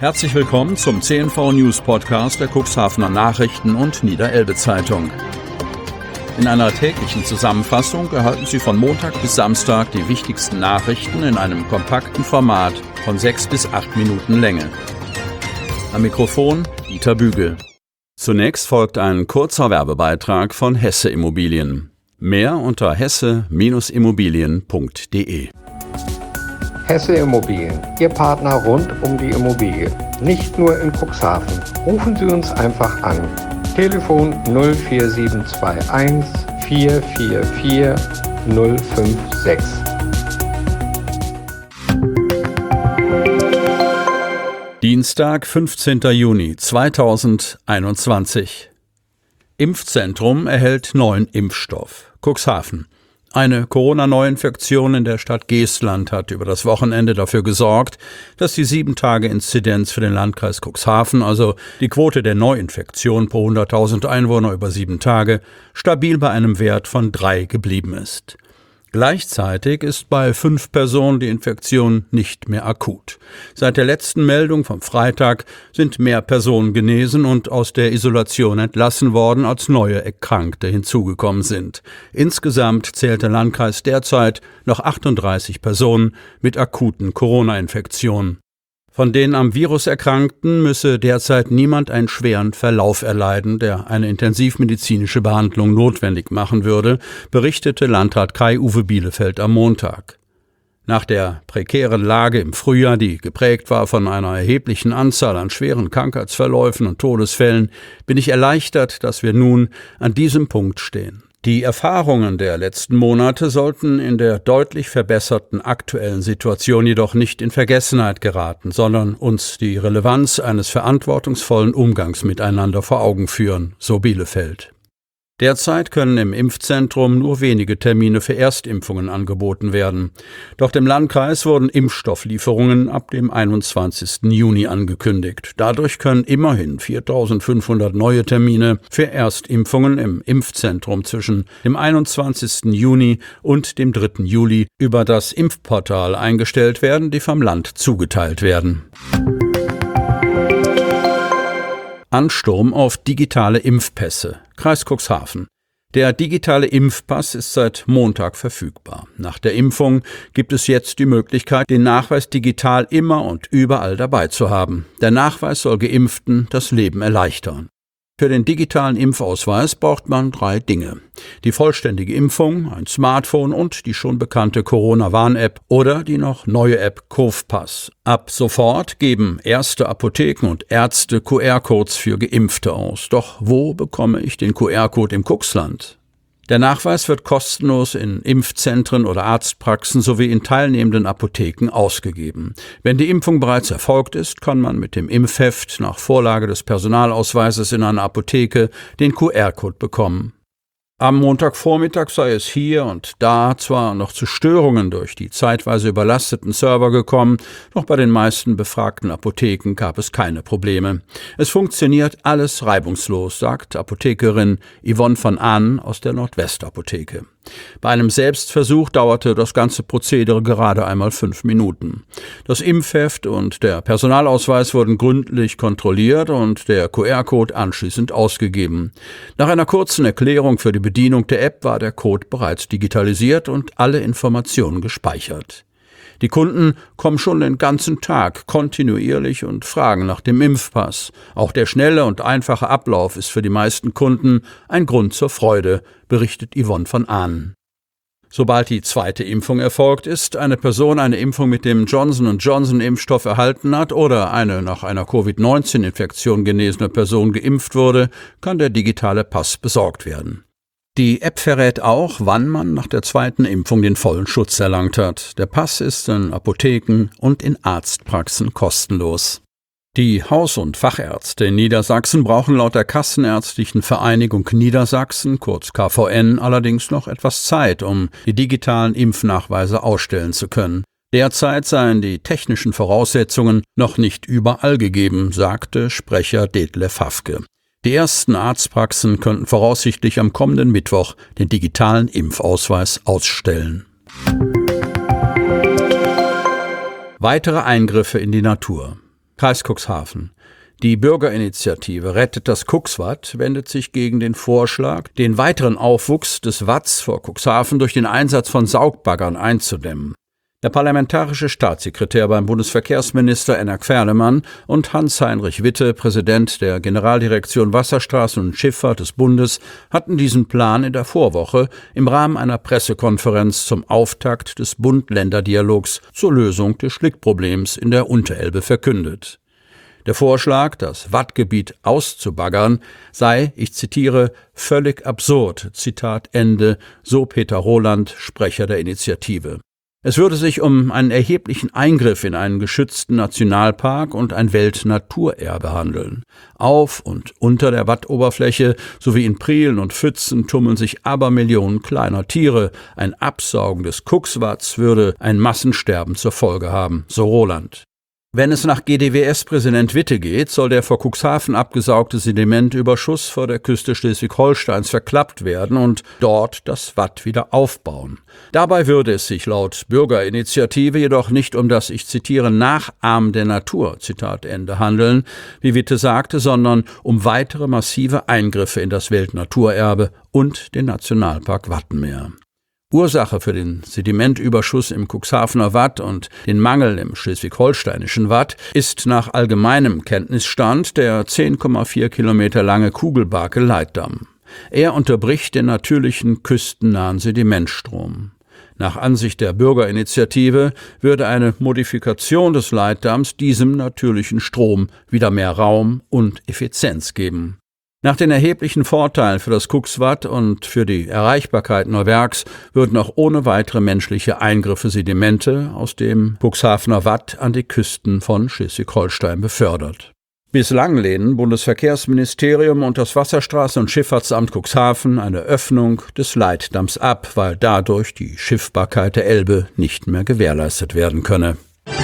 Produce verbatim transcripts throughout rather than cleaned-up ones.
Herzlich willkommen zum C N V News Podcast der Cuxhavener Nachrichten und Niederelbe Zeitung. In einer täglichen Zusammenfassung erhalten Sie von Montag bis Samstag die wichtigsten Nachrichten in einem kompakten Format von sechs bis acht Minuten Länge. Am Mikrofon Dieter Bügel. Zunächst folgt ein kurzer Werbebeitrag von Hesse Immobilien. Mehr unter hesse Bindestrich immobilien punkt de. Hesse Immobilien, Ihr Partner rund um die Immobilie. Nicht nur in Cuxhaven. Rufen Sie uns einfach an. Telefon null vier sieben zwei eins vier vier vier null fünf sechs. Dienstag, fünfzehnter Juni zweitausendeinundzwanzig. Impfzentrum erhält neuen Impfstoff. Cuxhaven. Eine Corona-Neuinfektion in der Stadt Geestland hat über das Wochenende dafür gesorgt, dass die sieben-Tage-Inzidenz für den Landkreis Cuxhaven, also die Quote der Neuinfektion pro hunderttausend Einwohner über sieben Tage, stabil bei einem Wert von drei geblieben ist. Gleichzeitig ist bei fünf Personen die Infektion nicht mehr akut. Seit der letzten Meldung vom Freitag sind mehr Personen genesen und aus der Isolation entlassen worden, als neue Erkrankte hinzugekommen sind. Insgesamt zählt der Landkreis derzeit noch achtunddreißig Personen mit akuten Corona-Infektionen. Von den am Virus Erkrankten müsse derzeit niemand einen schweren Verlauf erleiden, der eine intensivmedizinische Behandlung notwendig machen würde, berichtete Landrat Kai-Uwe Bielefeld am Montag. Nach der prekären Lage im Frühjahr, die geprägt war von einer erheblichen Anzahl an schweren Krankheitsverläufen und Todesfällen, bin ich erleichtert, dass wir nun an diesem Punkt stehen. Die Erfahrungen der letzten Monate sollten in der deutlich verbesserten aktuellen Situation jedoch nicht in Vergessenheit geraten, sondern uns die Relevanz eines verantwortungsvollen Umgangs miteinander vor Augen führen, so Bielefeld. Derzeit können im Impfzentrum nur wenige Termine für Erstimpfungen angeboten werden. Doch dem Landkreis wurden Impfstofflieferungen ab dem einundzwanzigsten Juni angekündigt. Dadurch können immerhin viertausendfünfhundert neue Termine für Erstimpfungen im Impfzentrum zwischen dem einundzwanzigsten Juni und dem dritten Juli über das Impfportal eingestellt werden, die vom Land zugeteilt werden. Ansturm auf digitale Impfpässe. Kreis Cuxhaven. Der digitale Impfpass ist seit Montag verfügbar. Nach der Impfung gibt es jetzt die Möglichkeit, den Nachweis digital immer und überall dabei zu haben. Der Nachweis soll Geimpften das Leben erleichtern. Für den digitalen Impfausweis braucht man drei Dinge: die vollständige Impfung, ein Smartphone und die schon bekannte Corona-Warn-App oder die noch neue App CovPass. Ab sofort geben erste Apotheken und Ärzte Q R-Codes für Geimpfte aus. Doch wo bekomme ich den Q R-Code im Cuxland? Der Nachweis wird kostenlos in Impfzentren oder Arztpraxen sowie in teilnehmenden Apotheken ausgegeben. Wenn die Impfung bereits erfolgt ist, kann man mit dem Impfheft nach Vorlage des Personalausweises in einer Apotheke den Q R-Code bekommen. Am Montagvormittag sei es hier und da zwar noch zu Störungen durch die zeitweise überlasteten Server gekommen, doch bei den meisten befragten Apotheken gab es keine Probleme. Es funktioniert alles reibungslos, sagt Apothekerin Yvonne von Ahn aus der Nordwestapotheke. Bei einem Selbstversuch dauerte das ganze Prozedere gerade einmal fünf Minuten. Das Impfheft und der Personalausweis wurden gründlich kontrolliert und der Q R-Code anschließend ausgegeben. Nach einer kurzen Erklärung für die Bedienung der App war der Code bereits digitalisiert und alle Informationen gespeichert. Die Kunden kommen schon den ganzen Tag kontinuierlich und fragen nach dem Impfpass. Auch der schnelle und einfache Ablauf ist für die meisten Kunden ein Grund zur Freude, berichtet Yvonne von Ahn. Sobald die zweite Impfung erfolgt ist, eine Person eine Impfung mit dem Johnson und Johnson Impfstoff erhalten hat oder eine nach einer Covid neunzehn Infektion genesene Person geimpft wurde, kann der digitale Pass besorgt werden. Die App verrät auch, wann man nach der zweiten Impfung den vollen Schutz erlangt hat. Der Pass ist in Apotheken und in Arztpraxen kostenlos. Die Haus- und Fachärzte in Niedersachsen brauchen laut der Kassenärztlichen Vereinigung Niedersachsen, kurz K V N, allerdings noch etwas Zeit, um die digitalen Impfnachweise ausstellen zu können. Derzeit seien die technischen Voraussetzungen noch nicht überall gegeben, sagte Sprecher Detlef Hafke. Die ersten Arztpraxen könnten voraussichtlich am kommenden Mittwoch den digitalen Impfausweis ausstellen. Weitere Eingriffe in die Natur. Kreis Cuxhaven. Die Bürgerinitiative Rettet das Cuxwatt wendet sich gegen den Vorschlag, den weiteren Aufwuchs des Watts vor Cuxhaven durch den Einsatz von Saugbaggern einzudämmen. Der parlamentarische Staatssekretär beim Bundesverkehrsminister Enna Querlemann und Hans-Heinrich Witte, Präsident der Generaldirektion Wasserstraßen und Schifffahrt des Bundes, hatten diesen Plan in der Vorwoche im Rahmen einer Pressekonferenz zum Auftakt des Bund-Länder-Dialogs zur Lösung des Schlickproblems in der Unterelbe verkündet. Der Vorschlag, das Wattgebiet auszubaggern, sei, ich zitiere, völlig absurd, Zitat Ende, so Peter Roland, Sprecher der Initiative. Es würde sich um einen erheblichen Eingriff in einen geschützten Nationalpark und ein Weltnaturerbe handeln. Auf und unter der Wattoberfläche sowie in Prielen und Pfützen tummeln sich Abermillionen kleiner Tiere. Ein Absaugen des Cuxwatts würde ein Massensterben zur Folge haben, so Roland. Wenn es nach G D W S-Präsident Witte geht, soll der vor Cuxhaven abgesaugte Sedimentüberschuss vor der Küste Schleswig-Holsteins verklappt werden und dort das Watt wieder aufbauen. Dabei würde es sich laut Bürgerinitiative jedoch nicht um das, ich zitiere, Nachahmen der Natur, Zitat Ende, handeln, wie Witte sagte, sondern um weitere massive Eingriffe in das Weltnaturerbe und den Nationalpark Wattenmeer. Ursache für den Sedimentüberschuss im Cuxhavener Watt und den Mangel im schleswig-holsteinischen Watt ist nach allgemeinem Kenntnisstand der zehn Komma vier Kilometer lange Kugelbarke-Leitdamm. Er unterbricht den natürlichen küstennahen Sedimentstrom. Nach Ansicht der Bürgerinitiative würde eine Modifikation des Leitdamms diesem natürlichen Strom wieder mehr Raum und Effizienz geben. Nach den erheblichen Vorteilen für das Cuxwatt und für die Erreichbarkeit Neuwerks würden auch ohne weitere menschliche Eingriffe Sedimente aus dem Cuxhavener Watt an die Küsten von Schleswig-Holstein befördert. Bislang lehnen Bundesverkehrsministerium und das Wasserstraßen- und Schifffahrtsamt Cuxhaven eine Öffnung des Leitdamms ab, weil dadurch die Schiffbarkeit der Elbe nicht mehr gewährleistet werden könne.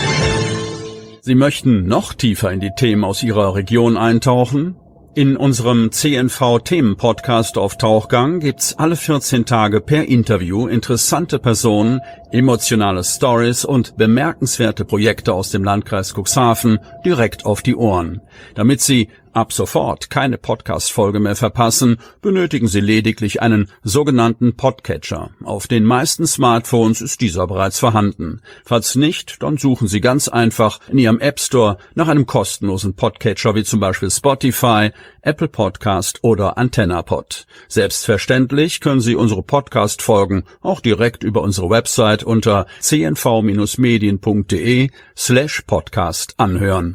Sie möchten noch tiefer in die Themen aus Ihrer Region eintauchen? In unserem C N V-Themen-Podcast auf Tauchgang gibt's alle vierzehn Tage per Interview interessante Personen, emotionale Stories und bemerkenswerte Projekte aus dem Landkreis Cuxhaven direkt auf die Ohren. Damit Sie ab sofort keine Podcast-Folge mehr verpassen, benötigen Sie lediglich einen sogenannten Podcatcher. Auf den meisten Smartphones ist dieser bereits vorhanden. Falls nicht, dann suchen Sie ganz einfach in Ihrem App Store nach einem kostenlosen Podcatcher wie zum Beispiel Spotify, Apple Podcast oder AntennaPod. Selbstverständlich können Sie unsere Podcast-Folgen auch direkt über unsere Website unter c n v medien punkt d e slash podcast anhören.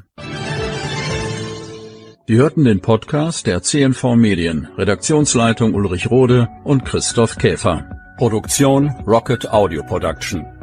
Sie hörten den Podcast der C N V Medien, Redaktionsleitung Ulrich Rode und Christoph Käfer. Produktion Rocket Audio Production.